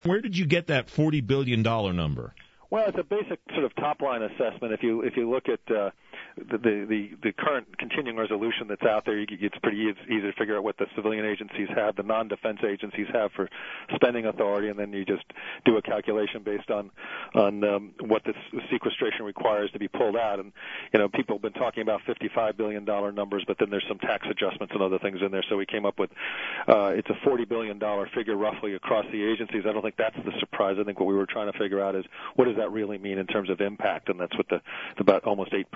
Where did you get that $40 billion number? Well, it's a basic sort of top-line assessment. If you look at the current continuing resolution that's out there, it's pretty easy to figure out what the civilian agencies have, the non-defense agencies have for spending authority, and then you just do a calculation based on what the sequestration requires to be pulled out. And people have been talking about $55 billion numbers, but then there's some tax adjustments and other things in there. So we came up with it's a $40 billion figure roughly across the agencies. I don't think that's the surprise. I think what we were trying to figure out is what does that really mean in terms of impact, and that's what the about almost 8%,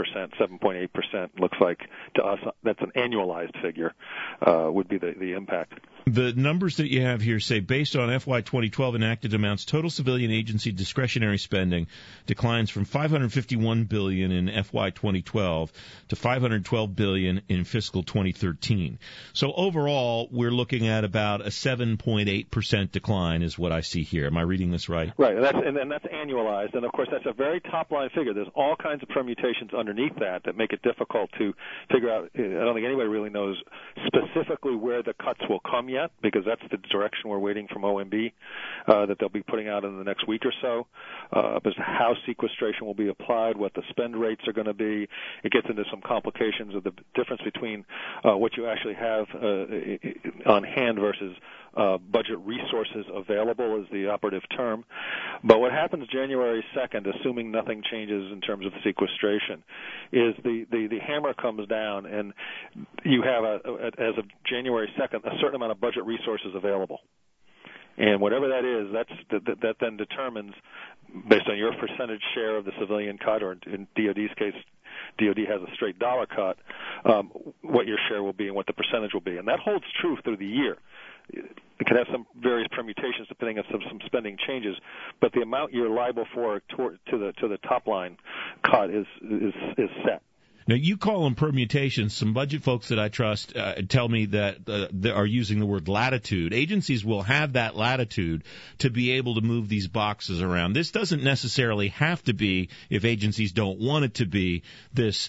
7.8% looks like to us. That's an annualized figure would be the impact. The numbers that you have here say, based on FY 2012 enacted amounts, total civilian agency discretionary spending declines from $551 billion in FY 2012 to $512 billion in fiscal 2013. So overall, we're looking at about a 7.8% decline is what I see here. Am I reading this right? Right, and that's annualized. And, of course, that's a very top-line figure. There's all kinds of permutations underneath that make it difficult to figure out. I don't think anybody really knows specifically where the cuts will come yet, because that's the direction we're waiting from OMB that they'll be putting out in the next week or so, as to how sequestration will be applied, what the spend rates are going to be. It gets into some complications of the difference between what you actually have on hand versus budget resources available is the operative term. But what happens January 2nd, assuming nothing changes in terms of sequestration, is the hammer comes down, and you have, as of January 2nd, a certain amount of budget resources available. And whatever that is, that then determines, based on your percentage share of the civilian cut, or in DOD's case, DOD has a straight dollar cut, what your share will be and what the percentage will be. And that holds true through the year. It can have some various permutations depending on some spending changes, but the amount you're liable for to the top line cut is set. Now, you call them permutations. Some budget folks that I trust tell me that they are using the word latitude. Agencies will have that latitude to be able to move these boxes around. This doesn't necessarily have to be, if agencies don't want it to be, this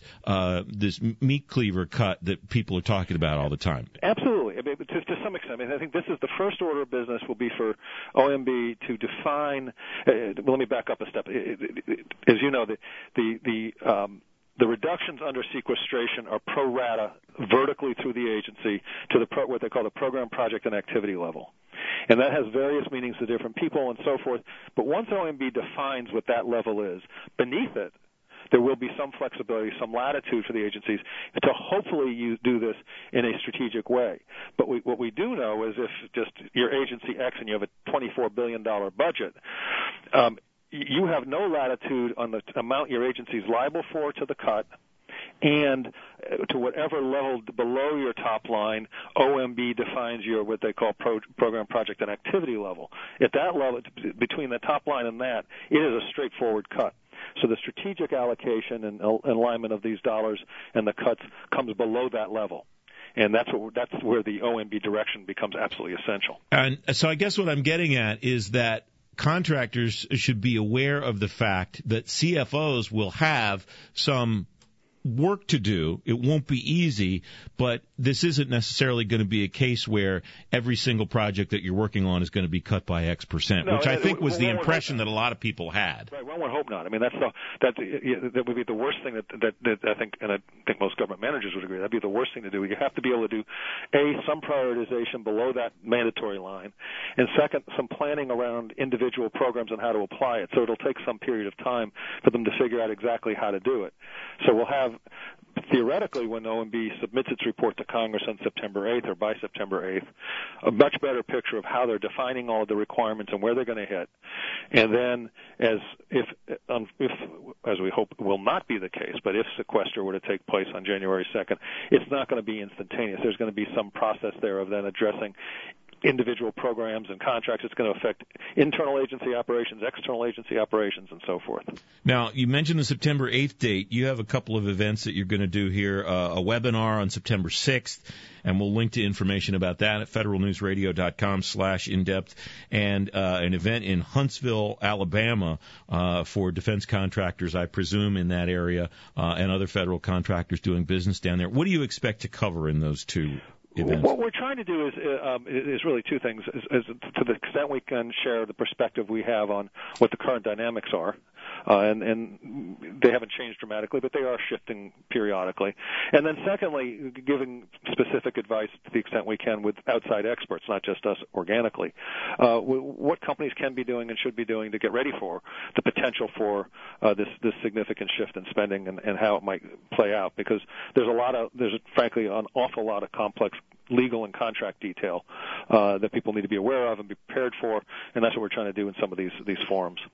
meat cleaver cut that people are talking about all the time. Absolutely. I mean, to some extent. I think this is the first order of business will be for OMB to define. Let me back up a step. As you know, the reductions under sequestration are pro rata vertically through the agency to what they call the program, project, and activity level. And that has various meanings to different people and so forth. But once OMB defines what that level is, beneath it, there will be some flexibility, some latitude for the agencies to hopefully you do this in a strategic way. But what we do know is if just your agency X and you have a $24 billion budget, you have no latitude on the amount your agency is liable for to the cut, and to whatever level below your top line, OMB defines your what they call program, project, and activity level. At that level, between the top line and that, it is a straightforward cut. So the strategic allocation and alignment of these dollars and the cuts comes below that level. And that's where the OMB direction becomes absolutely essential. And so I guess what I'm getting at is that contractors should be aware of the fact that CFOs will have some work to do. It won't be easy, but this isn't necessarily going to be a case where every single project that you're working on is going to be cut by X percent, which I think was the impression that a lot of people had. Right, one would hope not. I mean, that would be the worst thing that I think, and I think most government managers would agree, that'd be the worst thing to do. You have to be able to do, some prioritization below that mandatory line, and second, some planning around individual programs and how to apply it. So it'll take some period of time for them to figure out exactly how to do it. So we'll have, theoretically, when OMB submits its report to Congress on September 8th or by September 8th, a much better picture of how they're defining all of the requirements and where they're going to hit. And then, as we hope will not be the case, but if sequester were to take place on January 2nd, it's not going to be instantaneous. There's going to be some process there of then addressing individual programs and contracts. It's going to affect internal agency operations, external agency operations, and so forth. Now, you mentioned the September 8th date. You have a couple of events that you're going to do here, a webinar on September 6th, and we'll link to information about that at federalnewsradio.com/indepth, and an event in Huntsville, Alabama, for defense contractors, I presume, in that area, and other federal contractors doing business down there. What do you expect to cover in those two? events? What we're trying to do is really two things. Is to the extent we can share the perspective we have on what the current dynamics are, and they haven't changed dramatically, but they are shifting periodically. And then secondly, giving specific advice to the extent we can with outside experts, not just us organically, what companies can be doing and should be doing to get ready for the potential for this significant shift in spending and how it might play out. Because there's frankly an awful lot of complex legal and contract detail that people need to be aware of and be prepared for, and that's what we're trying to do in some of these forums.